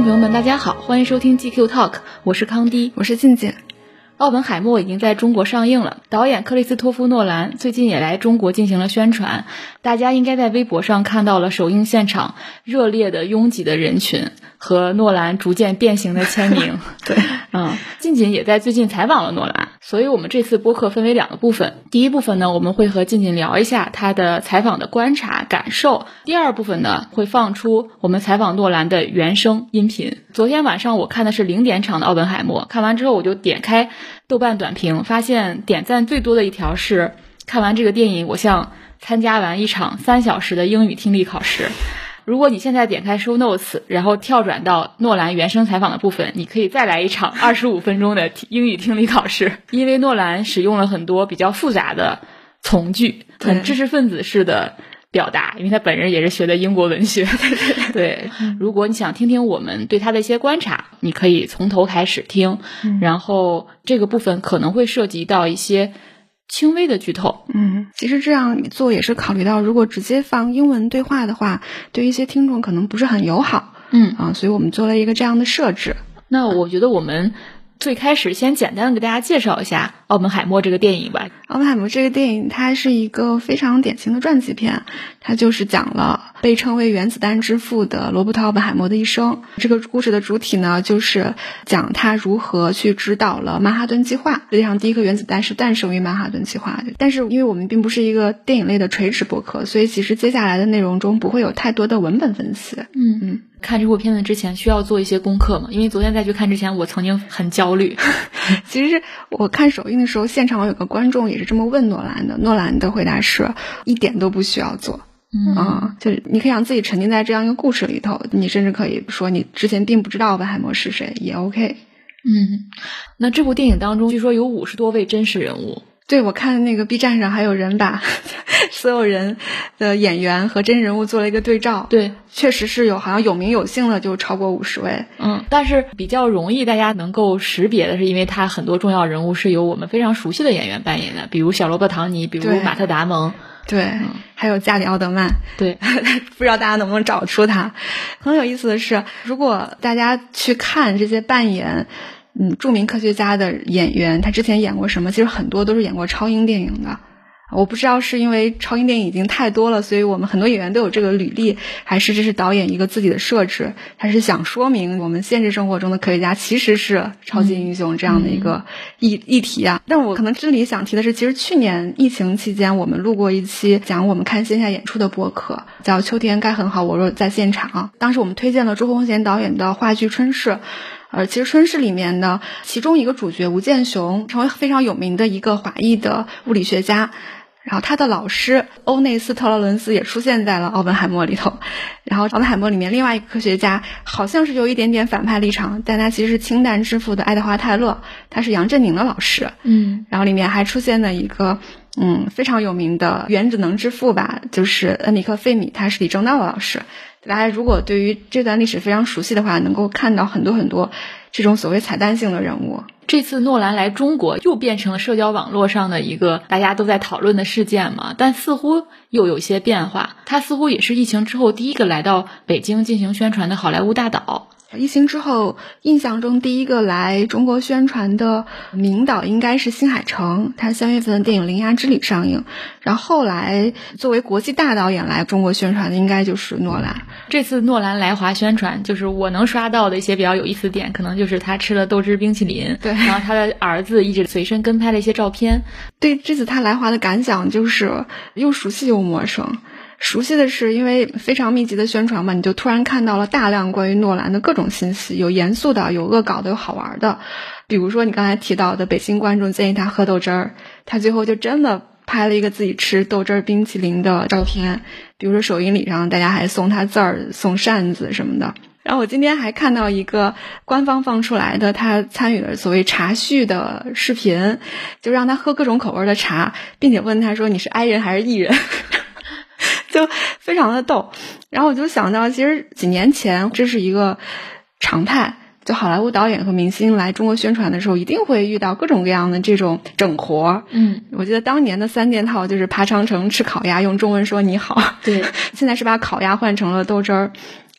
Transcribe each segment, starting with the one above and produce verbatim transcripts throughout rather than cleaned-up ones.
众朋友们大家好，欢迎收听 G Q Talk， 我是康迪， 我是静静。 奥本海默已经在中国上映了，导演克里斯托夫·诺兰最近也来中国进行了宣传，大家应该在微博上看到了首映现场热烈的拥挤的人群和诺兰逐渐变形的签名。 对， 嗯，静静也在最近采访了诺兰，所以我们这次播客分为两个部分。第一部分呢，我们会和静静聊一下她的采访的观察感受；第二部分呢，会放出我们采访诺兰的原声音频。昨天晚上我看的是零点场的奥本海默，看完之后我就点开豆瓣短评，发现点赞最多的一条是看完这个电影我像参加完一场三小时的英语听力考试。如果你现在点开 show notes 然后跳转到诺兰原声采访的部分，你可以再来一场二十五分钟的英语听力考试，因为诺兰使用了很多比较复杂的从句，很知识分子式的表达，因为他本人也是学的英国文学。对，如果你想听听我们对他的一些观察，你可以从头开始听，嗯、然后这个部分可能会涉及到一些轻微的剧透。 嗯，其实这样做也是考虑到，如果直接放英文对话的话，对一些听众可能不是很友好。 嗯啊，所以我们做了一个这样的设置。 那我觉得我们最开始先简单的给大家介绍一下奥本海默这个电影吧。 奥本海默这个电影它是一个非常典型的传记片，它就是讲了被称为原子弹之父的罗伯特·奥本海默的一生。这个故事的主体呢，就是讲他如何去指导了曼哈顿计划。世界上第一颗原子弹是诞生于曼哈顿计划的。但是因为我们并不是一个电影类的垂直播客，所以其实接下来的内容中不会有太多的文本分析。 嗯嗯。看这部片子之前需要做一些功课嘛？因为昨天再去看之前我曾经很焦虑。 其实我看首映的时候，现场有个观众也是这么问诺兰的，诺兰的回答是一点都不需要做。 嗯啊，就是你可以让自己沉浸在这样一个故事里头，你甚至可以说你之前并不知道奥本海默是谁也 OK。 嗯，那这部电影当中据说有五十多位真实人物。 对，我看那个 B 站上还有人把所有人的演员和真人物做了一个对照。 对， 确实是有，好像有名有姓的就超过五十位。 嗯，但是比较容易大家能够识别的是，因为他很多重要人物是由我们非常熟悉的演员扮演的，比如小罗伯·唐尼，比如马特·达蒙。 对、嗯，还有加里奥德曼。 对， 不知道大家能不能找出他。很有意思的是，如果大家去看这些扮演嗯著名科学家的演员，他之前演过什么，其实很多都是演过超英电影的。我不知道是因为超英电影已经太多了，所以我们很多演员都有这个履历，还是这是导演一个自己的设置，他是想说明我们现实生活中的科学家其实是超级英雄这样的一个议、嗯、议题啊。但我可能这里想提的是，其实去年疫情期间我们录过一期讲我们看线下演出的播客，叫秋天该很好我若在现场。当时我们推荐了朱红贤导演的话剧《春逝》。呃，其实《春逝》里面呢，其中一个主角吴健雄成为非常有名的一个华裔的物理学家，然后他的老师欧内斯特劳伦斯也出现在了奥本海默里头。然后奥本海默里面另外一个科学家好像是有一点点反派立场，但他其实是氢弹之父的爱德华泰勒，他是杨振宁的老师。 嗯， 然后里面还出现了一个嗯非常有名的原子能之父吧，就是恩里克费米，他是李政道的老师。大家如果对于这段历史非常熟悉的话，能够看到很多很多这种所谓彩蛋性的人物。 这次诺兰来中国又变成了社交网络上的一个大家都在讨论的事件嘛，但似乎又有一些变化。他似乎也是疫情之后第一个来到北京进行宣传的好莱坞大导。 疫情之后印象中第一个来中国宣传的名导应该是新海诚，他三月份的电影《铃芽之旅》上映。然后后来作为国际大导演来中国宣传的应该就是诺兰。 这次诺兰来华宣传，就是我能刷到的一些比较有意思的点，可能就是他吃了豆汁冰淇淋， 对， 然后他的儿子一直随身跟拍了一些照片。 对，这次他来华的感想就是又熟悉又陌生。熟悉的是因为非常密集的宣传嘛，你就突然看到了大量关于诺兰的各种信息，有严肃的，有恶搞的，有好玩的。比如说你刚才提到的北京观众建议他喝豆汁儿，他最后就真的拍了一个自己吃豆汁儿冰淇淋的照片。比如说首映礼上大家还送他字儿，送扇子什么的。然后我今天还看到一个官方放出来的他参与了所谓茶叙的视频，就让他喝各种口味的茶，并且问他说你是 I 人还是 E 人就非常的逗。然后我就想到其实几年前这是一个常态，就好莱坞导演和明星来中国宣传的时候一定会遇到各种各样的这种整活。 嗯， 我记得当年的三件套就是爬长城吃烤鸭用中文说你好， 对， 现在是把烤鸭换成了豆汁儿。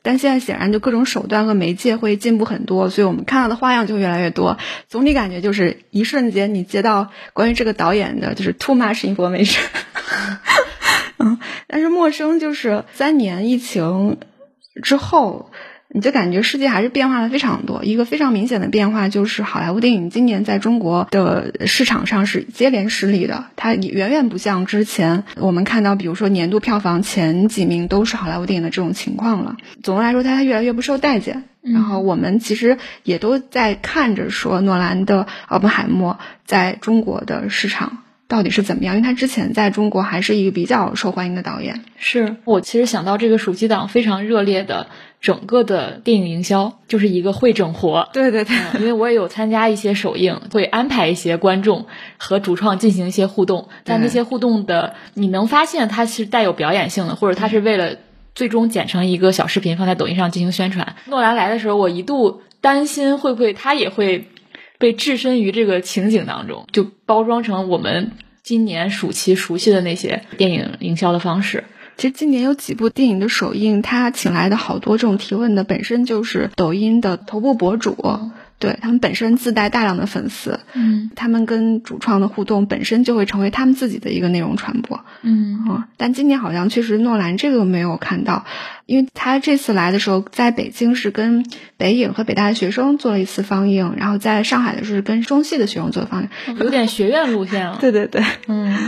但现在显然就各种手段和媒介会进步很多，所以我们看到的花样就越来越多。总体感觉就是一瞬间你接到关于这个导演的就是 too much information 嗯，但是陌生就是三年疫情之后，你就感觉世界还是变化了非常多。一个非常明显的变化就是好莱坞电影今年在中国的市场上是接连失利的，它远远不像之前我们看到比如说年度票房前几名都是好莱坞电影的这种情况了。总的来说它越来越不受待见，然后我们其实也都在看着说诺兰的奥本海默在中国的市场到底是怎么样，因为他之前在中国还是一个比较受欢迎的导演。 是我其实想到这个暑期档非常热烈的整个的电影营销就是一个会整活。 对对对、 嗯、因为我也有参加一些首映，会安排一些观众和主创进行一些互动，但那些互动的你能发现它是带有表演性的，或者它是为了最终剪成一个小视频放在抖音上进行宣传。诺兰来的时候我一度担心会不会他也会被置身于这个情景当中，就包装成我们今年暑期熟悉的那些电影营销的方式。 其实今年有几部电影的首映，他请来的好多这种提问的本身就是抖音的头部博主、嗯、对，他们本身自带大量的粉丝，嗯，他们跟主创的互动本身就会成为他们自己的一个内容传播。嗯, 嗯但今年好像确实诺兰这个没有看到，因为他这次来的时候在北京是跟北影和北大的学生做了一次放映，然后在上海的是跟中戏的学生做放映， 有点学院路线了。 对对对， 嗯。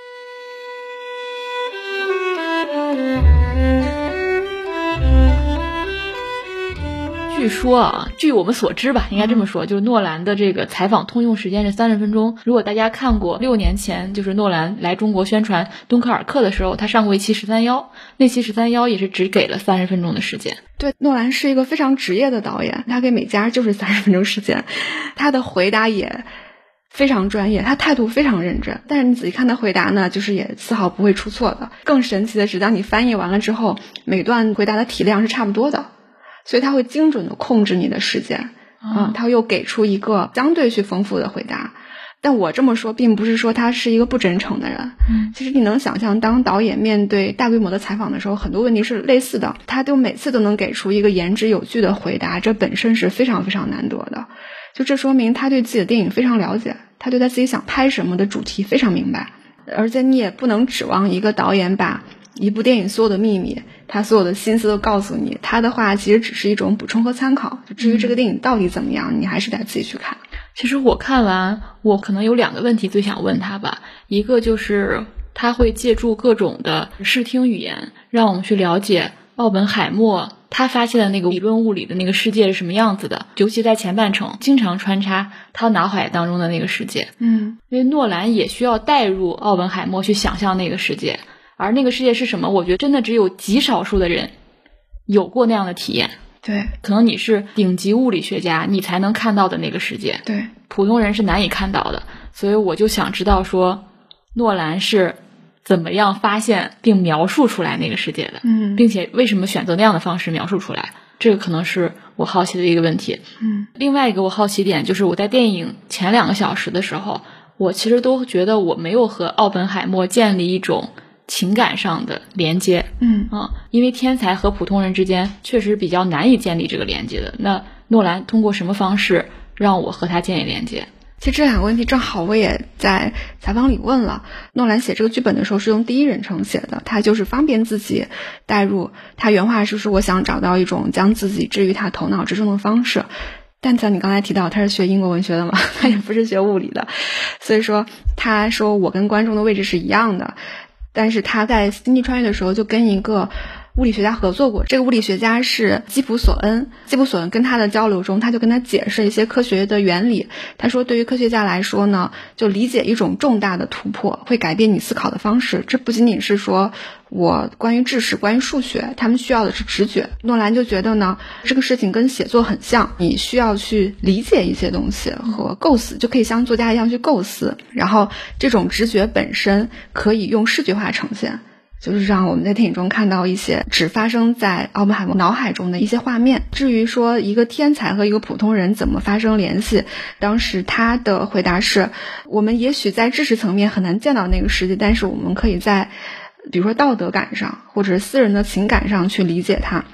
据说啊，据我们所知吧，应该这么说，就是诺兰的这个采访通用时间是三十分钟。如果大家看过六年前就是诺兰来中国宣传敦刻尔克的时候，他上过一期十三幺，那期十三幺也是只给了三十分钟的时间。 对，诺兰是一个非常职业的导演，他给每家就是三十分钟时间，他的回答也非常专业，他态度非常认真，但是你仔细看他回答呢，就是也丝毫不会出错的。更神奇的是，当你翻译完了之后，每段回答的体量是差不多的，所以他会精准的控制你的时间，嗯，他又给出一个相对去丰富的回答。但我这么说并不是说他是一个不真诚的人，嗯，其实你能想象当导演面对大规模的采访的时候，很多问题是类似的，他就每次都能给出一个言之有据的回答，这本身是非常非常难得的。就这说明他对自己的电影非常了解，他对他自己想拍什么的主题非常明白，而且你也不能指望一个导演把一部电影所有的秘密，他所有的心思都告诉你，他的话其实只是一种补充和参考，就至于这个电影到底怎么样，你还是得自己去看。 其实我看完，我可能有两个问题最想问他吧，一个就是他会借助各种的视听语言，让我们去了解奥本海默他发现的那个理论物理的那个世界是什么样子的，尤其在前半程经常穿插他脑海当中的那个世界。嗯，因为诺兰也需要带入奥本海默去想象那个世界，而那个世界是什么，我觉得真的只有极少数的人有过那样的体验。 对， 可能你是顶级物理学家，你才能看到的那个世界， 对， 普通人是难以看到的。所以我就想知道说诺兰是怎么样发现并描述出来那个世界的，嗯，并且为什么选择那样的方式描述出来，这个可能是我好奇的一个问题。嗯，另外一个我好奇点就是我在电影前两个小时的时候，我其实都觉得我没有和奥本海默建立一种情感上的连接。嗯啊，因为天才和普通人之间确实比较难以建立这个连接的。那诺兰通过什么方式让我和他建立连接？ 其实这两个问题正好我也在采访里问了。诺兰写这个剧本的时候是用第一人称写的，他就是方便自己带入，他原话是说我想找到一种将自己置于他头脑之中的方式。但像你刚才提到他是学英国文学的嘛，他也不是学物理的，所以说他说我跟观众的位置是一样的，但是他在星际穿越的时候就跟一个物理学家合作过，这个物理学家是基普索恩。基普索恩跟他的交流中，他就跟他解释一些科学的原理。他说对于科学家来说呢，就理解一种重大的突破会改变你思考的方式，这不仅仅是说我关于知识关于数学，他们需要的是直觉。诺兰就觉得呢，这个事情跟写作很像，你需要去理解一些东西和构思，就可以像作家一样去构思，然后这种直觉本身可以用视觉化呈现，就是让我们在电影中看到一些只发生在奥本海默脑海中的一些画面。至于说一个天才和一个普通人怎么发生联系，当时他的回答是，我们也许在知识层面很难见到那个世界，但是我们可以在比如说道德感上或者私人的情感上去理解它。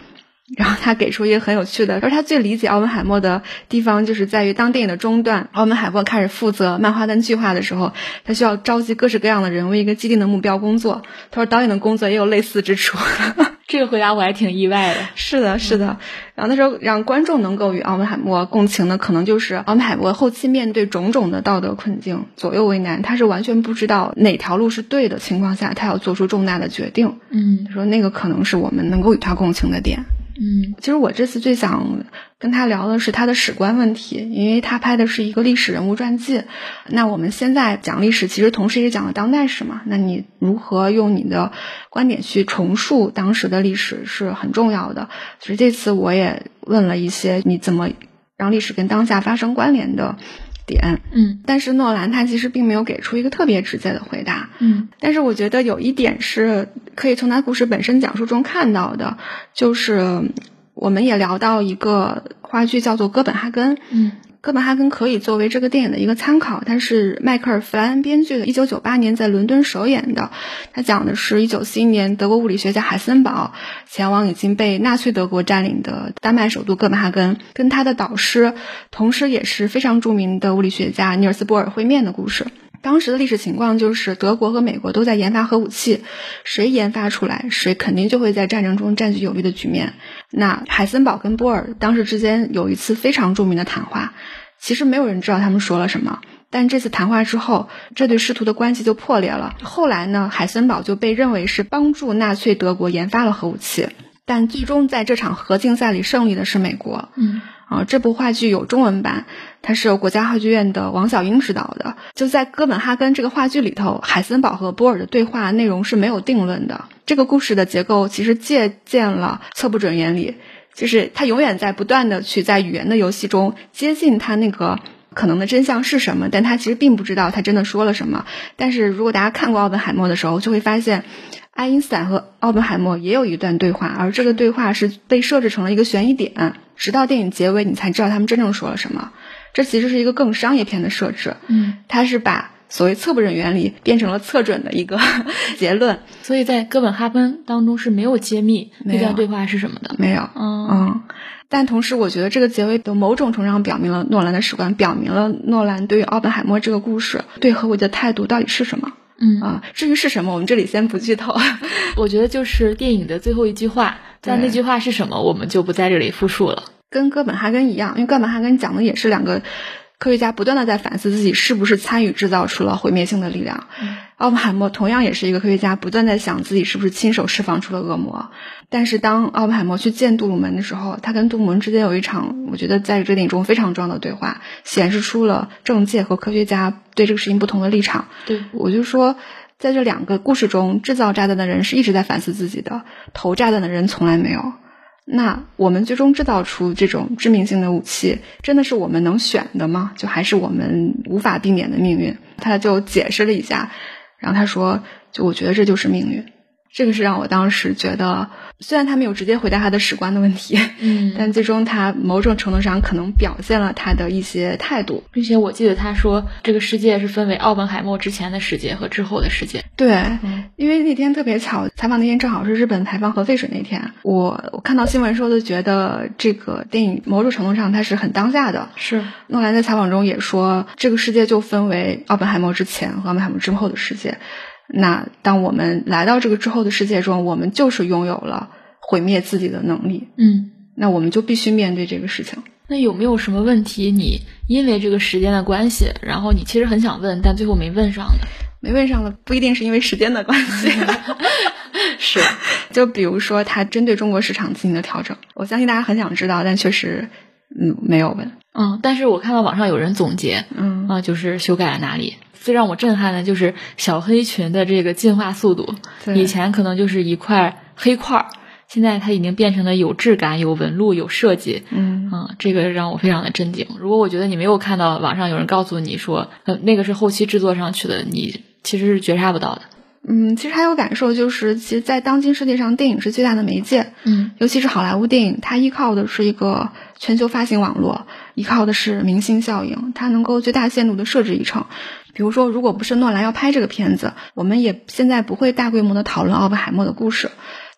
然后他给出一个很有趣的，而他最理解奥本海默的地方就是在于，当电影的中段，奥本海默开始负责曼哈顿计划的时候，他需要召集各式各样的人为一个既定的目标工作。他说导演的工作也有类似之处。 这个回答我还挺意外的。 是的，是的。然后那时候让观众能够与奥本海默共情的，可能就是奥本海默后期面对种种的道德困境，左右为难，他是完全不知道哪条路是对的情况下，他要做出重大的决定。 嗯， 他说那个可能是我们能够与他共情的点。 嗯， 其实我这次最想跟他聊的是他的史观问题，因为他拍的是一个历史人物传记。那我们现在讲历史，其实同时也讲了当代史嘛。那你如何用你的观点去重述当时的历史是很重要的。所以这次我也问了一些你怎么让历史跟当下发生关联的点。 嗯， 但是诺兰他其实并没有给出一个特别直接的回答。 嗯， 但是我觉得有一点是可以从他故事本身讲述中看到的，就是我们也聊到一个话剧叫做《哥本哈根》。 嗯， 哥本哈根可以作为这个电影的一个参考，它是迈克尔·弗莱恩编剧的，一九九八年在伦敦首演的。它讲的是一九四一年德国物理学家海森堡前往已经被纳粹德国占领的丹麦首都哥本哈根，跟他的导师，同时也是非常著名的物理学家尼尔斯·波尔会面的故事。当时的历史情况就是德国和美国都在研发核武器，谁研发出来谁肯定就会在战争中占据有利的局面。那海森堡跟波尔当时之间有一次非常著名的谈话，其实没有人知道他们说了什么，但这次谈话之后，这对师徒的关系就破裂了。后来呢，海森堡就被认为是帮助纳粹德国研发了核武器，但最终在这场核竞赛里胜利的是美国。 嗯啊，这部话剧有中文版，它是由国家话剧院的王晓英指导的。就在哥本哈根这个话剧里头，海森堡和波尔的对话内容是没有定论的。这个故事的结构其实借鉴了测不准原理，就是他永远在不断的去在语言的游戏中接近他那个可能的真相是什么，但他其实并不知道他真的说了什么。但是如果大家看过奥本海默的时候，就会发现爱因斯坦和奥本海默也有一段对话，而这个对话是被设置成了一个悬疑点，直到电影结尾你才知道他们真正说了什么。这其实是一个更商业片的设置。 嗯， 它是把所谓测不准原理变成了测准的一个结论。 所以在哥本哈根当中是没有揭秘那段对话是什么的。 没有。 嗯嗯，但同时我觉得这个结尾的某种程度上表明了诺兰的史观，表明了诺兰对于奥本海默这个故事对核武器的态度到底是什么。 嗯啊，至于是什么，我们这里先不剧透。 我觉得就是电影的最后一句话，但那句话是什么，我们就不在这里复述了。 跟哥本哈根一样，因为哥本哈根讲的也是两个科学家不断的在反思自己是不是参与制造出了毁灭性的力量。 嗯， 奥本海默同样也是一个科学家，不断在想自己是不是亲手释放出了恶魔。但是当奥本海默去见杜鲁门的时候，他跟杜鲁门之间有一场我觉得在这个电影中非常重要的对话，显示出了政界和科学家对这个事情不同的立场。 对， 我就说在这两个故事中，制造炸弹的人是一直在反思自己的，投炸弹的人从来没有。那我们最终制造出这种致命性的武器，真的是我们能选的吗？就还是我们无法避免的命运？他就解释了一下，然后他说，就我觉得这就是命运。这个是让我当时觉得，虽然他没有直接回答他的史观的问题， 嗯， 但最终他某种程度上可能表现了他的一些态度。 并且我记得他说，这个世界是分为奥本海默之前的世界和之后的世界。 对， 嗯， 因为那天特别巧，采访那天正好是日本排放核废水那天，我我看到新闻时候就觉得这个电影某种程度上它是很当下的。 是， 诺兰在采访中也说，这个世界就分为奥本海默之前和奥本海默之后的世界。那当我们来到这个之后的世界中，我们就是拥有了毁灭自己的能力。 嗯， 那我们就必须面对这个事情。 那有没有什么问题你因为这个时间的关系，然后你其实很想问但最后没问上的？ 没问上的不一定是因为时间的关系。 是， 就比如说他针对中国市场进行的调整，我相信大家很想知道，但确实嗯没有问。 嗯，但是我看到网上有人总结， 嗯啊，就是修改了哪里。最让我震撼的就是小黑裙的这个进化速度，以前可能就是一块黑块，现在它已经变成了有质感、有纹路、有设计。 嗯嗯，这个让我非常的震惊。如果我觉得你没有看到网上有人告诉你说，呃，那个是后期制作上去的，你其实是觉察不到的。 嗯，其实还有感受就是，其实，在当今世界上，电影是最大的媒介。 嗯， 尤其是好莱坞电影，它依靠的是一个全球发行网络，依靠的是明星效应，它能够最大限度的设置一场。比如说，如果不是诺兰要拍这个片子，我们也现在不会大规模的讨论奥本海默的故事。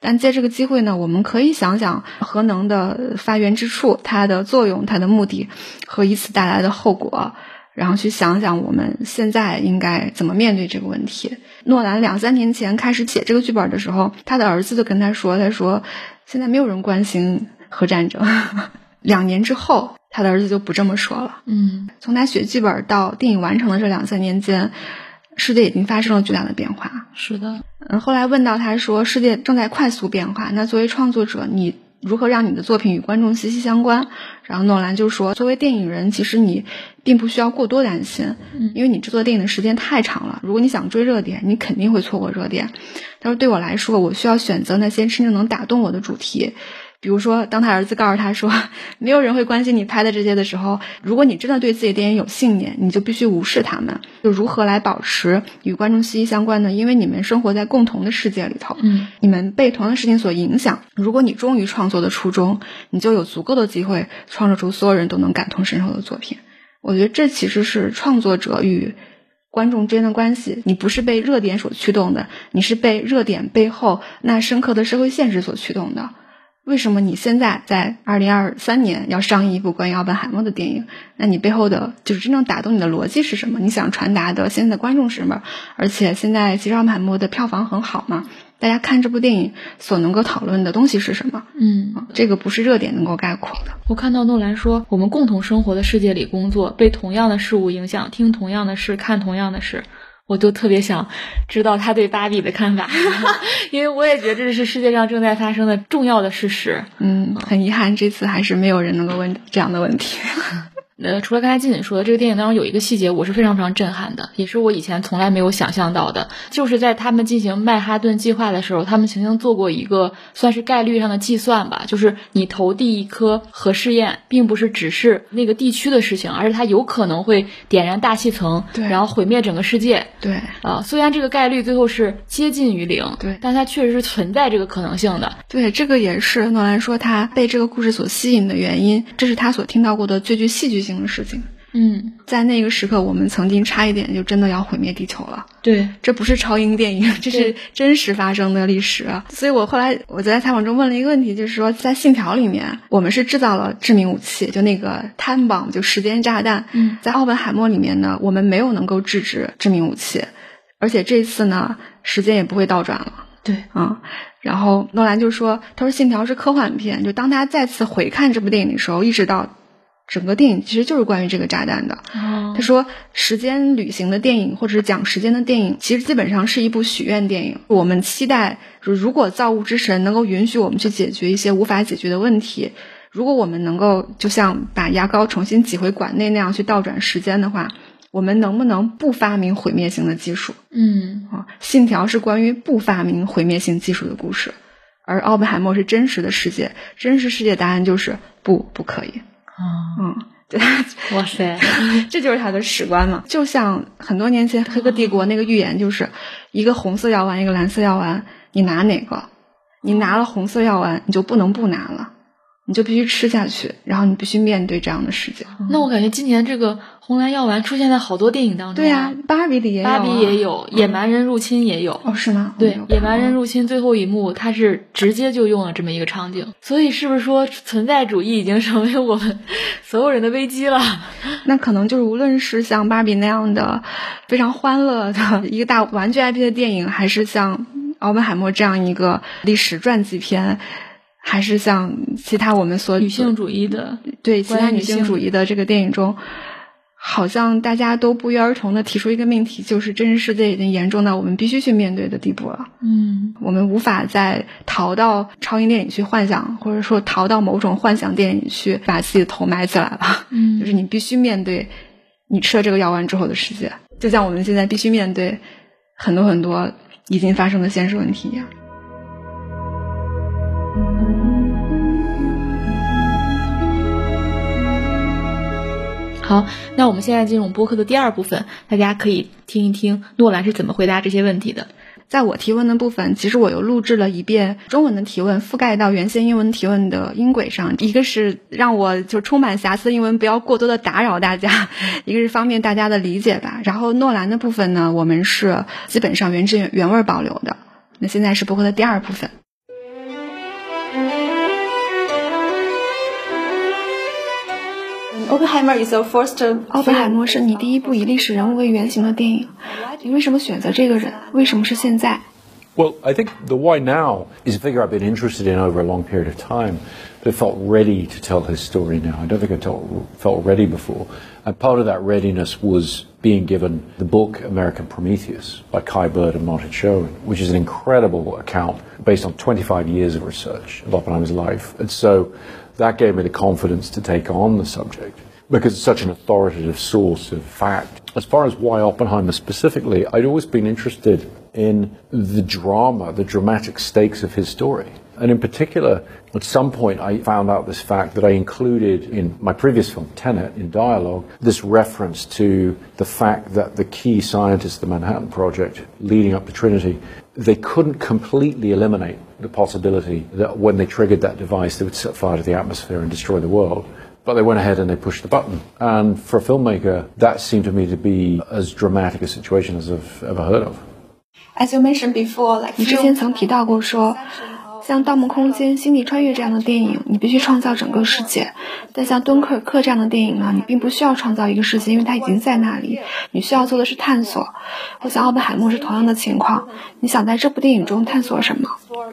但借这个机会呢，我们可以想想核能的发源之处，它的作用、它的目的和以此带来的后果，然后去想想我们现在应该怎么面对这个问题。诺兰两三年前开始写这个剧本的时候，他的儿子就跟他说，他说现在没有人关心核战争。两年之后，他的儿子就不这么说了。 嗯， 从他写剧本到电影完成的这两三年间，世界已经发生了巨大的变化。 是的。 嗯，后来问到他说，世界正在快速变化，那作为创作者，你如何让你的作品与观众息息相关？然后诺兰就说，作为电影人，其实你并不需要过多担心，因为你制作电影的时间太长了，如果你想追热点，你肯定会错过热点。他说对我来说，我需要选择那些真正能打动我的主题。比如说当他儿子告诉他说没有人会关心你拍的这些的时候，如果你真的对自己的电影有信念，你就必须无视他们。就如何来保持与观众息息相关呢？因为你们生活在共同的世界里头， 嗯， 你们被同样的事情所影响。如果你忠于创作的初衷，你就有足够的机会创作出所有人都能感同身受的作品。我觉得这其实是创作者与观众之间的关系，你不是被热点所驱动的，你是被热点背后那深刻的社会现实所驱动的。为什么你现在在二零二三年要上映一部关于奥本海默的电影？那你背后的就是真正打动你的逻辑是什么？你想传达的现在的观众是什么？而且现在其实奥本海默的票房很好嘛，大家看这部电影所能够讨论的东西是什么？ 嗯， 这个不是热点能够概括的。 我看到诺兰说，我们共同生活的世界里工作，被同样的事物影响，听同样的事，看同样的事。我就特别想知道他对芭比的看法因为我也觉得这是世界上正在发生的重要的事实。 嗯，很遗憾这次还是没有人能够问这样的问题呃，除了刚才静静说的，这个电影当中有一个细节我是非常非常震撼的，也是我以前从来没有想象到的，就是在他们进行曼哈顿计划的时候，他们曾经做过一个算是概率上的计算吧，就是你投递一颗核试验并不是只是那个地区的事情，而是它有可能会点燃大气层， 对， 然后毁灭整个世界。 对啊、呃，虽然这个概率最后是接近于零， 对， 但它确实是存在这个可能性的。 对，这个也是诺兰说他被这个故事所吸引的原因，这是他所听到过的最具戏剧性的事情。 嗯， 在那个时刻我们曾经差一点就真的要毁灭地球了。 对， 这不是超英电影，这是真实发生的历史。所以我后来我在采访中问了一个问题，就是说在信条里面我们是制造了致命武器，就那个 time bomb， 就时间炸弹。 嗯， 在奥本海默里面呢，我们没有能够制止致命武器，而且这次呢时间也不会倒转了。 对， 嗯，然后诺兰就说，他说信条是科幻片，就当他再次回看这部电影的时候，意识到整个电影其实就是关于这个炸弹的。 哦， 他说时间旅行的电影或者是讲时间的电影其实基本上是一部许愿电影，我们期待如果造物之神能够允许我们去解决一些无法解决的问题，如果我们能够就像把牙膏重新挤回管内那样去倒转时间的话，我们能不能不发明毁灭性的技术？ 嗯， 啊，信条是关于不发明毁灭性技术的故事，而奥本海默是真实的世界，真实世界答案就是不，不可以。 哦， 嗯，对， 哇塞， 这就是他的史观嘛。就像很多年前《黑客帝国》那个预言，就是一个红色药丸，一个蓝色药丸，你拿哪个？你拿了红色药丸，你就不能不拿了，你就必须吃下去，然后你必须面对这样的世界。 那我感觉今年这个红蓝药丸出现在好多电影当中。 对呀、啊，芭比里也有、啊， 芭比也有，野蛮人入侵也有。 哦，是吗？ 对，野蛮人入侵最后一幕，它是直接就用了这么一个场景。所以是不是说存在主义已经成为我们所有人的危机了？ 那可能就是无论是像芭比那样的非常欢乐的一个大玩具 I P 的电影，还是像奥本海默这样一个历史传记片，还是像其他我们所女性主义的， 对其他女性主义的这个电影中，好像大家都不约而同的提出一个命题，就是真实世界已经严重到我们必须去面对的地步了。 嗯， 我们无法再逃到超英电影去幻想，或者说逃到某种幻想电影去把自己的头埋起来了。 嗯， 就是你必须面对你吃了这个药丸之后的世界，就像我们现在必须面对很多很多已经发生的现实问题一样。 好，那我们现在进入播客的第二部分，大家可以听一听诺兰是怎么回答这些问题的。 在我提问的部分，其实我又录制了一遍中文的提问，覆盖到原先英文提问的音轨上。一个是让我就充满瑕疵的英文不要过多的打扰大家，一个是方便大家的理解吧。然后诺兰的部分呢，我们是基本上原汁原味保留的。那现在是播客的第二部分。 Oppenheimer is the first. 奥本海默是你第一部以历史人物为原型的电影，你为什么选择这个人？为什么是现在？ Well, I think the why now is a figure I've been interested in over a long period of time, but I felt ready to tell his story now. I don't think I felt, felt ready before. And part of that readiness was being given the book American Prometheus by Kai Bird and Martin Schoen, which is an incredible account based on twenty-five years of research of Oppenheimer's life. And so that gave me the confidence to take on the subject because it's such an authoritative source of fact. As far as why Oppenheimer specifically, I'd always been interested in the drama, the dramatic stakes of his story. And in particular, at some point I found out this fact that I included in my previous film, Tenet, in dialogue, this reference to the fact that the key scientists of the Manhattan Project leading up to Trinity, they couldn't completely eliminate the possibility that when they triggered that device, they would set fire to the atmosphere and destroy the world. But they went ahead and they pushed the button. And for a filmmaker, that seemed to me to be as dramatic a situation as I've ever heard of. As you mentioned before, like 你之前曾提到过说，像《盗梦空间》《星际穿越》这样的电影，你必须创造整个世界；但像《敦刻尔克》这样的电影呢，你并不需要创造一个世界，因为它已经在那里，你需要做的是探索。我想奥本海默是同样的情况，你想在这部电影中探索什么？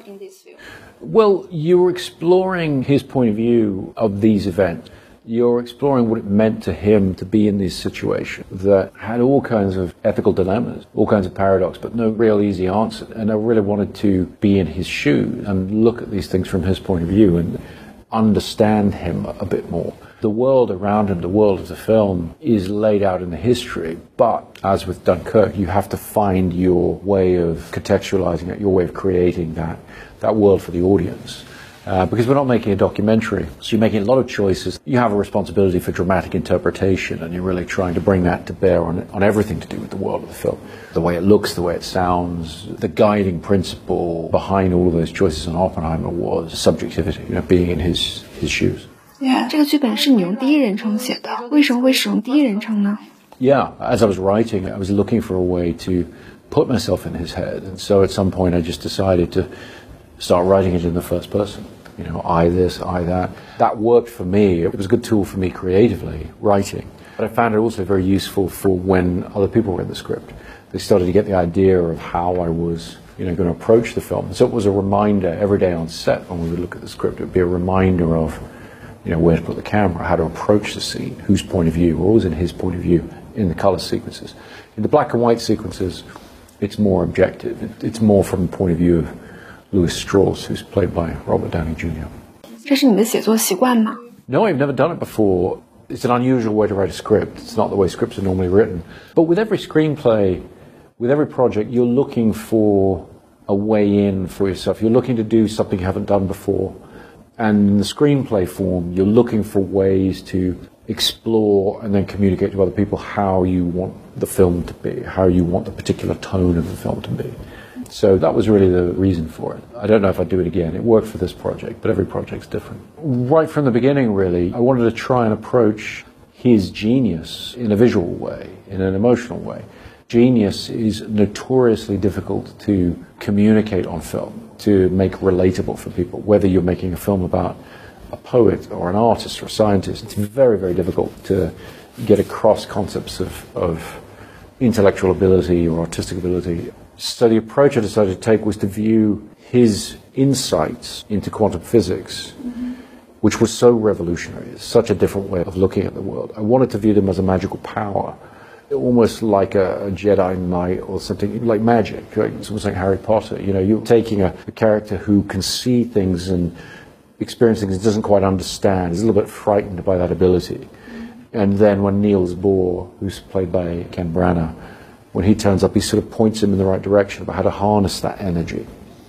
Well, you're exploring his point of view of these events. You're exploring what it meant to him to be in this situation that had all kinds of ethical dilemmas, all kinds of paradox, but no real easy answer. And I really wanted to be in his shoes and look at these things from his point of view and understand him a bit more. The world around him, the world of the film, is laid out in the history, but as with Dunkirk, you have to find your way of contextualizing it, your way of creating that, that world for the audience. Uh, because we're not making a documentary, so you're making a lot of choices. You have a responsibility for dramatic interpretation, and you're really trying to bring that to bear on, on everything to do with the world of the film. The way it looks, the way it sounds. The guiding principle behind all of those choices in Oppenheimer was subjectivity, you know, being in his, his shoes. Yeah. 这个剧本是你用第一人称写的，为什么会使用第一人称呢？ Yeah, as I was writing, I was looking for a way to put myself in his head, and so at some point I just decided to start writing it in the first person. You know, I this, I that. That worked for me. It was a good tool for me creatively, writing. But I found it also very useful for when other people read the script. They started to get the idea of how I was, you know, going to approach the film. So it was a reminder every day on set when we would look at the script. It would be a reminder of, you know, where to put the camera, how to approach the scene, whose point of view. We're always in his point of view in the color sequences. In the black and white sequences, it's more objective. It, it's more from the point of view of Louis Strauss, who's played by Robert Downey Junior 这是你的写作习惯吗？ No, I've never done it before. It's an unusual way to write a script. It's not the way scripts are normally written. But with every screenplay, with every project, you're looking for a way in for yourself. You're looking to do something you haven't done before. And in the screenplay form, you're looking for ways to explore and then communicate to other people how you want the film to be, how you want the particular tone of the film to be. So that was really the reason for it. I don't know if I'd do it again. It worked for this project, but every project's different. Right from the beginning, really, I wanted to try and approach his genius in a visual way, in an emotional way. Genius is notoriously difficult to communicate on film, to make relatable for people, whether you're making a film about a poet or an artist or a scientist. It's very, very difficult to get across concepts of, of intellectual ability or artistic ability. So the approach I decided to take was to view his insights into quantum physics, mm-hmm. which was so revolutionary. It's such a different way of looking at the world. I wanted to view them as a magical power, almost like a, a Jedi Knight or something, like magic. Right? It's almost like Harry Potter. You know, you're taking a, a character who can see things and experience things and doesn't quite understand, is a little bit frightened by that ability. And then when Niels Bohr, who's played by Ken Branagh, when he turns up, he sort of points him in the right direction about how to harness that energy.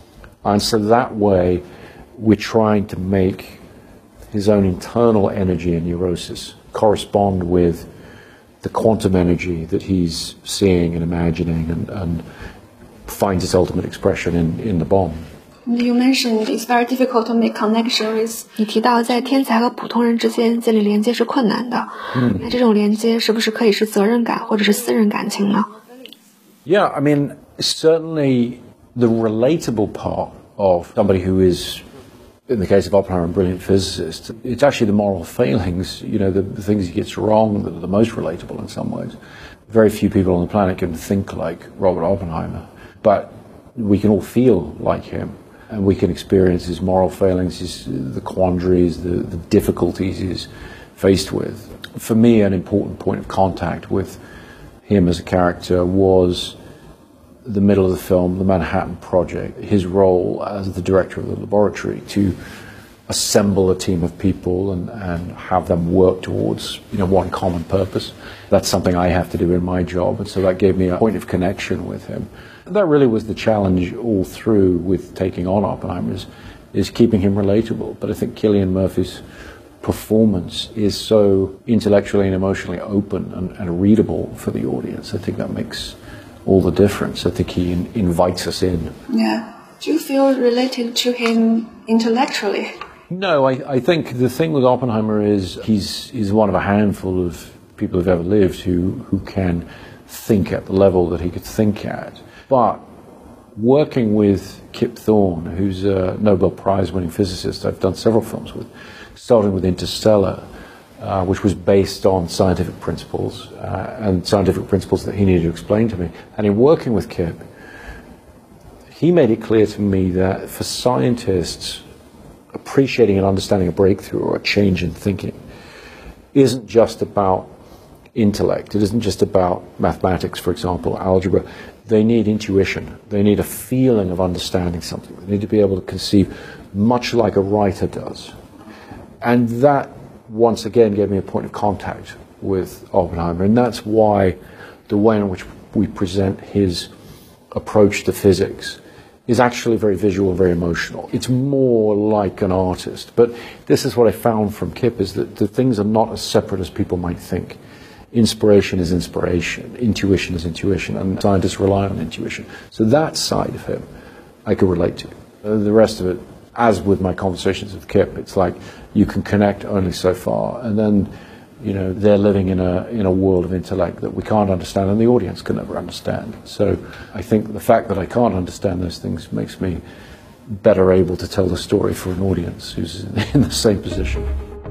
And so that way, we're trying to make his own internal energy and neurosis correspond with the quantum energy that he's seeing and imagining and, and finds its ultimate expression in, in the bomb. You mentioned it's very difficult to make connection with. 你提到在天才和普通人之间建立连接是困难的，嗯，那这种连接是不是可以是责任感或者是私人感情呢？ Yeah, I mean, certainly the relatable part of somebody who is In the case of Oppenheimer, a brilliant physicist, it's actually the moral failings, you know, the, the things he gets wrong that are the most relatable in some ways. Very few people on the planet can think like Robert Oppenheimer, but we can all feel like him, and we can experience his moral failings, his, the quandaries, the, the difficulties he's faced with. For me, an important point of contact with him as a character was the middle of the film, the Manhattan Project, his role as the director of the laboratory to assemble a team of people and, and have them work towards, you know, one common purpose. That's something I have to do in my job, and so that gave me a point of connection with him. That really was the challenge all through with taking on Oppenheimer, is, is keeping him relatable. But I think Cillian Murphy's performance is so intellectually and emotionally open and, and readable for the audience. I think that makes all the difference. I think he in, invites us in. Yeah. Do you feel related to him intellectually? No, I, I think the thing with Oppenheimer is he's he's one of a handful of people who've ever lived who, who can think at the level that he could think at. But working with Kip Thorne, who's a Nobel Prize-winning physicist I've done several films with, starting with Interstellar, uh, which was based on scientific principles, uh, and scientific principles that he needed to explain to me. And in working with Kip, he made it clear to me that for scientists, appreciating and understanding a breakthrough or a change in thinking isn't just about intellect. It isn't just about mathematics, for example, algebra. They need intuition. They need a feeling of understanding something. They need to be able to conceive much like a writer does. And that, once again, gave me a point of contact with Oppenheimer. And that's why the way in which we present his approach to physics is actually very visual, very emotional. It's more like an artist. But this is what I found from Kip, is that the things are not as separate as people might think. Inspiration is inspiration, intuition is intuition, and scientists rely on intuition. So that side of him I could relate to. Uh, the rest of it, as with my conversations with Kip, it's like you can connect only so far, and then, you know, they're living in a in a world of intellect that we can't understand, and the audience can never understand. So I think the fact that I can't understand those things makes me better able to tell the story for an audience who's in the same position.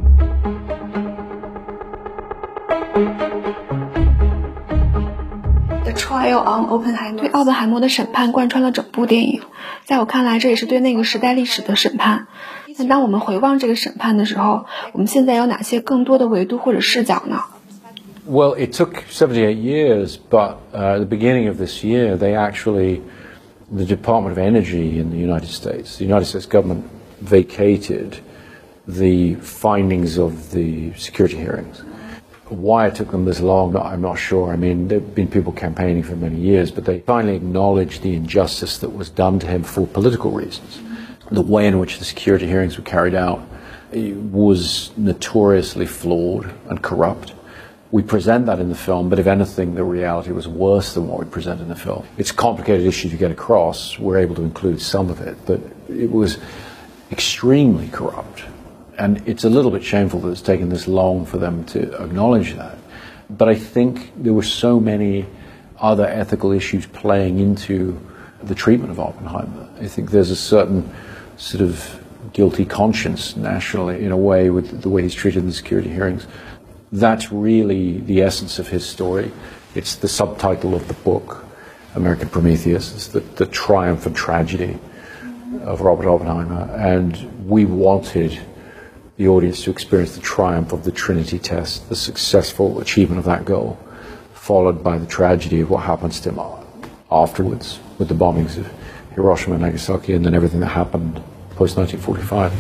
The trial on Oppenheimer. 对奥本海默的审判贯穿了整部电影，在我看来，这也是对那个时代历史的审判。但当我们回望这个审判的时候，我们现在有哪些更多的维度或者视角呢？ Well, it took seventy-eight years, but uh, at the beginning of this year, they actually, the Department of Energy in the United States, the United States government vacated the findings of the security hearings. Why it took them this long, I'm not sure. I mean, there have been people campaigning for many years, but they finally acknowledged the injustice that was done to him for political reasons. The way in which the security hearings were carried out was notoriously flawed and corrupt. We present that in the film, but if anything, the reality was worse than what we present in the film. It's a complicated issue to get across. We're able to include some of it, but it was extremely corrupt. And it's a little bit shameful that it's taken this long for them to acknowledge that. But I think there were so many other ethical issues playing into the treatment of Oppenheimer. I think there's a certain sort of guilty conscience nationally, in a way, with the way he's treated in the security hearings. That's really the essence of his story. It's the subtitle of the book, American Prometheus. It's the, the triumph and tragedy of Robert Oppenheimer. And we wanted the audience to experience the triumph of the Trinity test, the successful achievement of that goal, followed by the tragedy of what happens to him afterwards, with the bombings of Hiroshima and Nagasaki, and then everything that happened post nineteen forty-five.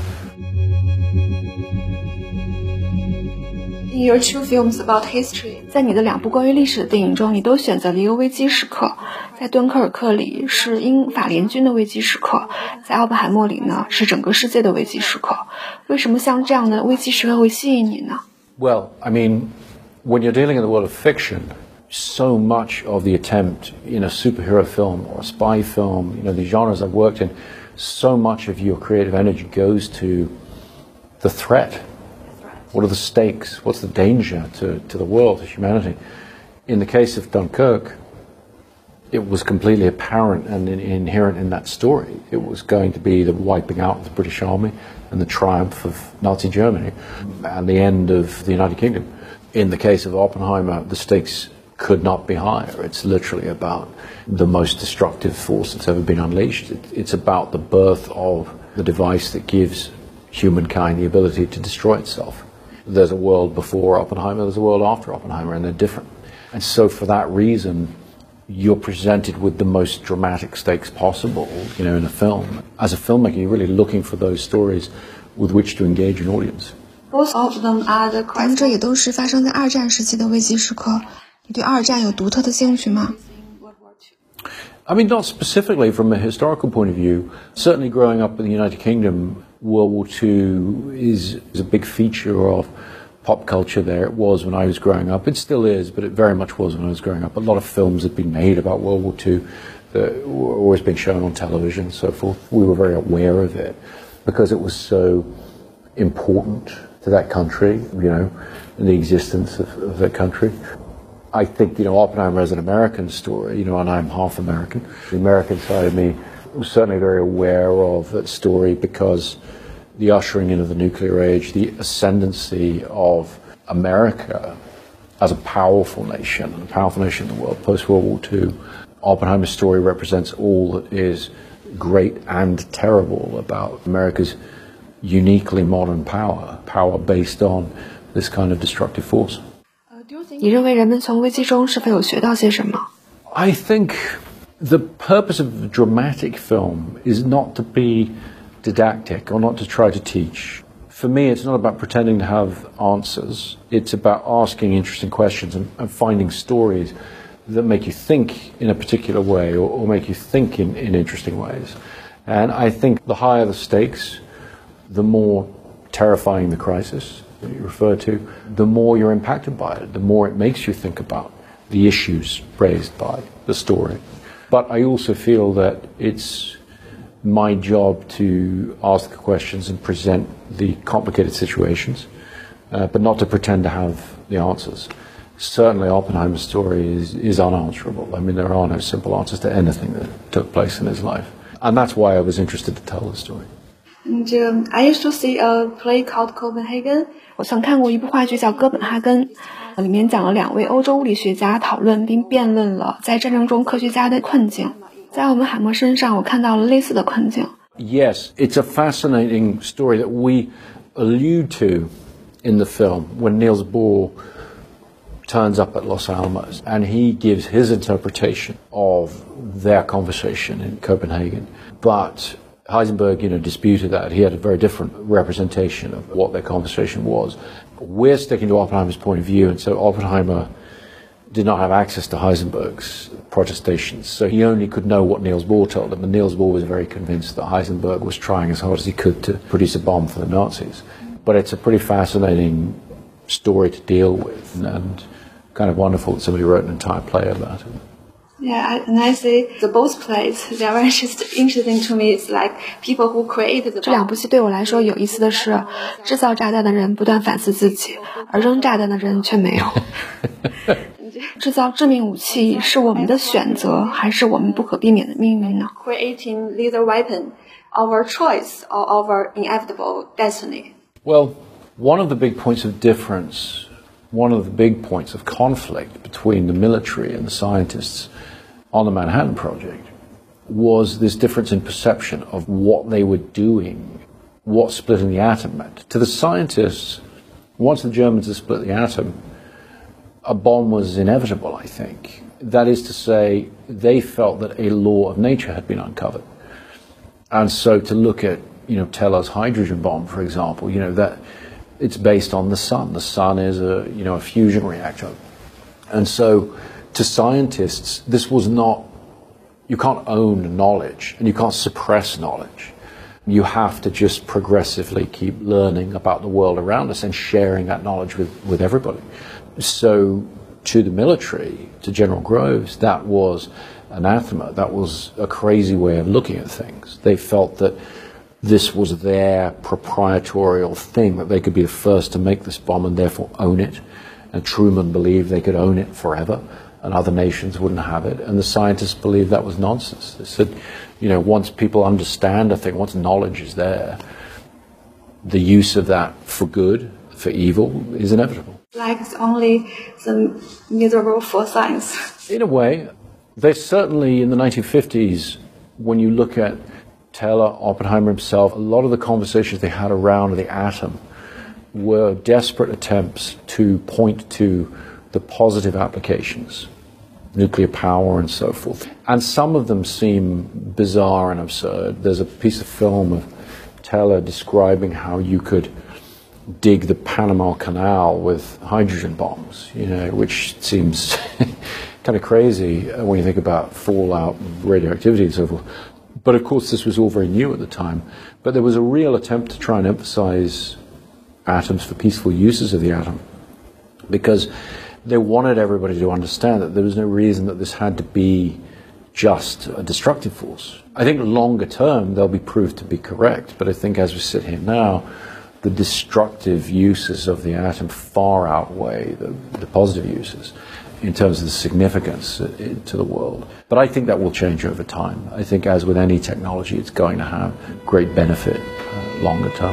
In your two films about history, 在你的两部关于历史的电影中，你都选择了一个危机时刻。在敦刻尔克里是英法联军的危机时刻，在奥本海默里呢是整个世界的危机时刻。为什么像这样的危机时刻会吸引你呢？ Well, I mean, when you're dealing in the world of fiction, so much of the attempt in a superhero film or a spy film, you know, the genres I've worked in, so much of your creative energy goes to the threat. What are the stakes? What's the danger to, to the world, to humanity? In the case of Dunkirk, it was completely apparent and in, inherent in that story. It was going to be the wiping out of the British Army and the triumph of Nazi Germany and the end of the United Kingdom. In the case of Oppenheimer, the stakes could not be higher. It's literally about the most destructive force that's ever been unleashed. It, it's about the birth of the device that gives humankind the ability to destroy itself. There's a world before Oppenheimer, there's a world after Oppenheimer, and they're different. And so for that reason, you're presented with the most dramatic stakes possible, you know, in a film. As a filmmaker, you're really looking for those stories with which to engage an audience. Both of them are the 两者也都是发生在二战时期的危机时刻。你对二战有独特的兴趣吗？ I mean, not specifically from a historical point of view. Certainly growing up in the United Kingdom, World War Two is, is a big feature of pop culture there. It was when I was growing up. It still is, but it very much was when I was growing up. A lot of films had been made about World War Two that were always being shown on television and so forth. We were very aware of it because it was so important to that country, you know, and the existence of, of that country. I think, you know, Oppenheimer is an American story, you know, and I'm half American. The American side of me was certainly very aware of that story because the ushering in of the nuclear age, the ascendancy of America as a powerful nation, a powerful nation in the world post-World War Two. Oppenheimer's story represents all that is great and terrible about America's uniquely modern power, power based on this kind of destructive force. 你认为人们从危机中是否有学到些什么？ I think the purpose of dramatic film is not to be didactic or not to try to teach. For me, it's not about pretending to have answers. It's about asking interesting questions and, and finding stories that make you think in a particular way or, or make you think in, in interesting ways. And I think the higher the stakes, the more terrifying the crisis that you refer to, the more you're impacted by it, the more it makes you think about the issues raised by the story. But I also feel that it's my job to ask the questions and present the complicated situations, uh, but not to pretend to have the answers. Certainly Oppenheimer's story is, is unanswerable. I mean, there are no simple answers to anything that took place in his life. And that's why I was interested to tell the story. And um, I used to see a play called Copenhagen. 我曾看过一部话剧叫《哥本哈根》，里面讲了两位欧洲物理学家讨论并辩论了在战争中科学家的困境。在奥本海默身上，我看到了类似的困境。 Yes, it's a fascinating story that we allude to in the film when Niels Bohr turns up at Los Alamos and he gives his interpretation of their conversation in Copenhagen. But Heisenberg, you know, disputed that. He had a very different representation of what their conversation was. We're sticking to Oppenheimer's point of view, and so Oppenheimer did not have access to Heisenberg's protestations, so he only could know what Niels Bohr told him, and Niels Bohr was very convinced that Heisenberg was trying as hard as he could to produce a bomb for the Nazis. But it's a pretty fascinating story to deal with, and kind of wonderful that somebody wrote an entire play about it. Yeah, I, and I see the both plays. They are very just interesting to me. It's like people who created the 这两部戏对我来说有意思的是，制造炸弹的人不断反思自己，而扔炸弹的人却没有。制造致命武器是我们的选择，还是我们不可避免的命运呢？ creating lethal weapon, our choice or our inevitable destiny. Well, one of the big points of difference, one of the big points of conflict between the military and the scientists on the Manhattan Project was this difference in perception of what they were doing, what splitting the atom meant. To the scientists, once the Germans had split the atom, a bomb was inevitable, I think. That is to say, they felt that a law of nature had been uncovered. And so to look at, you know, Teller's hydrogen bomb, for example, you know, that it's based on the sun. The sun is a, you know, a fusion reactor. And so to scientists, this was not, you can't own knowledge and you can't suppress knowledge. You have to just progressively keep learning about the world around us and sharing that knowledge with, with everybody. So to the military, to General Groves, that was anathema. That was a crazy way of looking at things. They felt that this was their proprietorial thing, that they could be the first to make this bomb and therefore own it. And Truman believed they could own it forever. and other nations wouldn't have it. And the scientists believed that was nonsense. They said, you know, once people understand a thing, once knowledge is there, the use of that for good, for evil, is inevitable. Like it's only the miserable for science. In a way, there's certainly in the nineteen fifties, when you look at Taylor, Oppenheimer himself, a lot of the conversations they had around the atom were desperate attempts to point to the positive applications, nuclear power and so forth. And some of them seem bizarre and absurd. There's a piece of film of Taylor describing how you could dig the Panama Canal with hydrogen bombs, you know, which seems kind of crazy when you think about fallout and radioactivity and so forth. But of course this was all very new at the time. But there was a real attempt to try and emphasize atoms for peaceful uses of the atom, because they wanted everybody to understand that there was no reason that this had to be just a destructive force. I think longer term they'll be proved to be correct, but I think as we sit here now, the destructive uses of the atom far outweigh the, the positive uses in terms of the significance to the world. But I think that will change over time. I think as with any technology, it's going to have great benefit uh, longer term.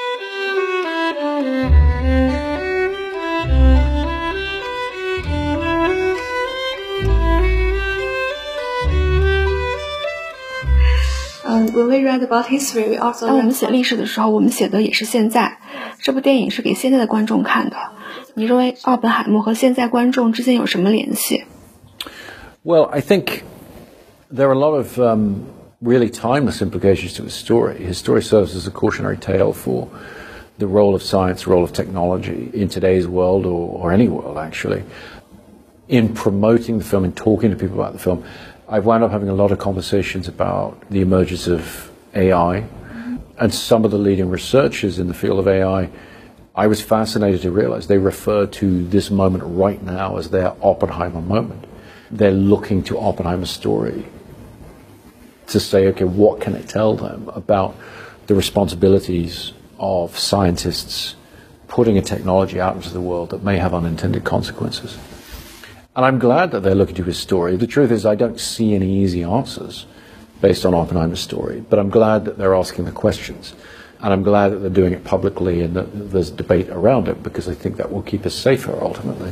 Um, when we read about history, we also 当我们写历史的时候，我们写的也是现在。这部电影是给现在的观众看的。你认为奥本海默和现在观众之间有什么联系？ Well, I think there are a lot of um, really timeless implications to his story. His story serves as a cautionary tale for the role of science, the role of technology in today's world, or, or any world, actually. In promoting the film and talking to people about the film, I've wound up having a lot of conversations about the emergence of A I, and some of the leading researchers in the field of A I, I was fascinated to realize they refer to this moment right now as their Oppenheimer moment. They're looking to Oppenheimer's story to say, okay, what can it tell them about the responsibilities of scientists putting a technology out into the world that may have unintended consequences. And I'm glad that they're looking to his story. The truth is, I don't see any easy answers based on Oppenheimer's story, but I'm glad that they're asking the questions. And I'm glad that they're doing it publicly and that there's debate around it, because I think that will keep us safer ultimately.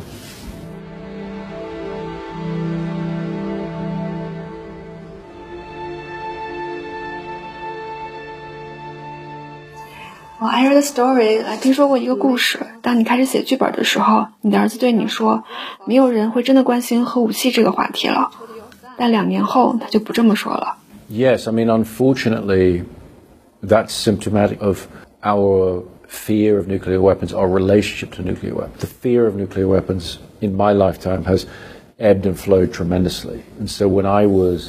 Well, I read a story. 听说过一个故事。当你开始写剧本的时候，你的儿子对你说，没有人会真的关心核武器这个话题了。但两年后，他就不这么说了。 Yes, I mean, unfortunately, that's symptomatic of our fear of nuclear weapons, our relationship to nuclear weapons. The fear of nuclear weapons in my lifetime has ebbed and flowed tremendously. And so when I was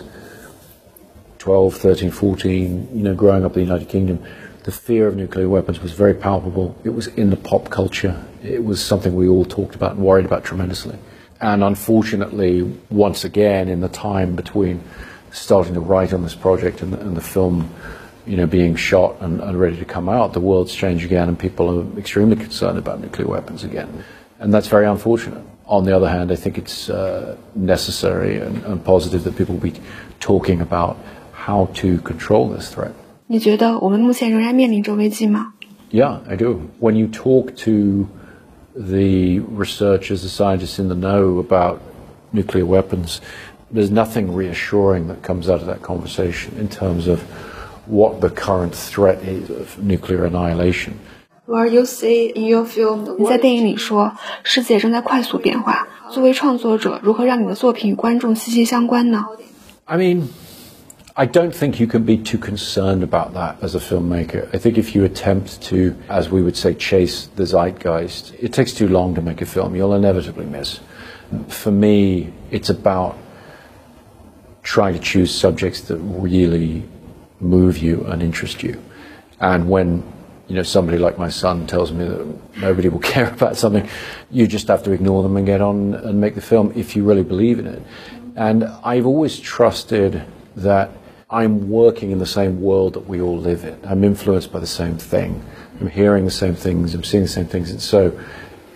twelve, thirteen, fourteen, you know, growing up in the United Kingdom, the fear of nuclear weapons was very palpable. It was in the pop culture. It was something we all talked about and worried about tremendously. And unfortunately, once again, in the time between starting to write on this project and the, and the film, you know, being shot and, and ready to come out, the world's changed again and people are extremely concerned about nuclear weapons again. And that's very unfortunate. On the other hand, I think it's uh, necessary and, and positive that people will be talking about how to control this threat. 你觉得我们目前仍然面临着危机吗？ Yeah, I do. When you talk to the researchers, the scientists in the know about nuclear weapons, there's nothing reassuring that comes out of that conversation in terms of what the current threat is of nuclear annihilation. Where you see in your film, the 你在电影里说，世界正在快速变化。作为创作者，如何让你的作品与观众息息相关呢？ I mean, I don't think you can be too concerned about that as a filmmaker. I think if you attempt to, as we would say, chase the zeitgeist, it takes too long to make a film. You'll inevitably miss. For me, it's about trying to choose subjects that really move you and interest you. And when, you know, somebody like my son tells me that nobody will care about something, you just have to ignore them and get on and make the film if you really believe in it. And I've always trusted that I'm working in the same world that we all live in. I'm influenced by the same thing. I'm hearing the same things. I'm seeing the same things. And so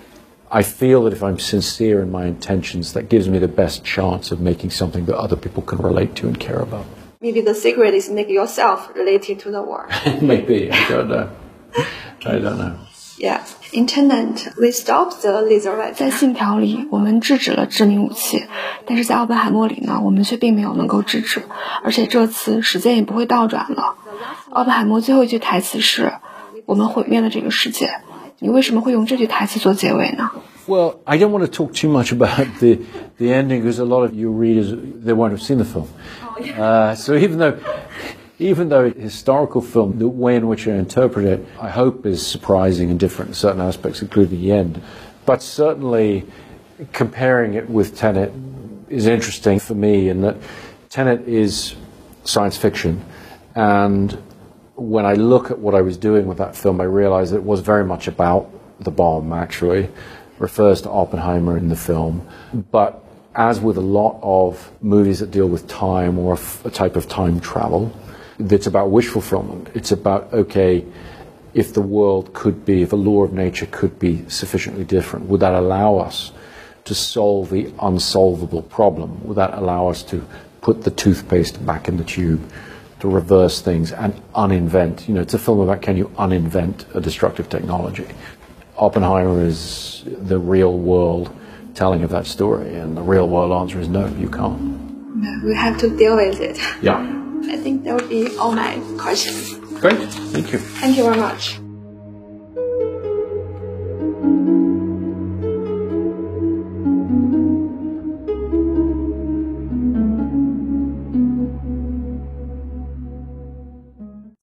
I feel that if I'm sincere in my intentions, that gives me the best chance of making something that other people can relate to and care about. Maybe the secret is make yourself related to the world. Maybe, I don't know. I don't know. Yeah. In Tenet, we stopped the laser weapon. 在信条里，我们制止了致命武器，但是在奥本海默里呢，我们却并没有能够制止，而且这次时间也不会倒转了。奥本海默最后一句台词是：“我们毁灭了这个世界。”你为什么会用这句台词做结尾呢？ Well, I don't want to talk too much about the the ending because a lot of your readers, they won't have seen the film. Uh, so even though even though it's a historical film, the way in which I interpret it, I hope is surprising and different in certain aspects, including the end. But certainly comparing it with Tenet is interesting for me in that Tenet is science fiction, and when I look at what I was doing with that film, I realized it was very much about the bomb, actually. Refers to Oppenheimer in the film. But as with a lot of movies that deal with time or a, f- a type of time travel, it's about wish fulfillment. It's about, okay, if the world could be, if a law of nature could be sufficiently different, would that allow us to solve the unsolvable problem? Would that allow us to put the toothpaste back in the tube, to reverse things and uninvent? You know, it's a film about can you uninvent a destructive technology? Oppenheimer is the real world telling of that story, and the real world answer is no, you can't. We have to deal with it. Yeah. I think that would be all my questions. Great. Thank you. Thank you very much.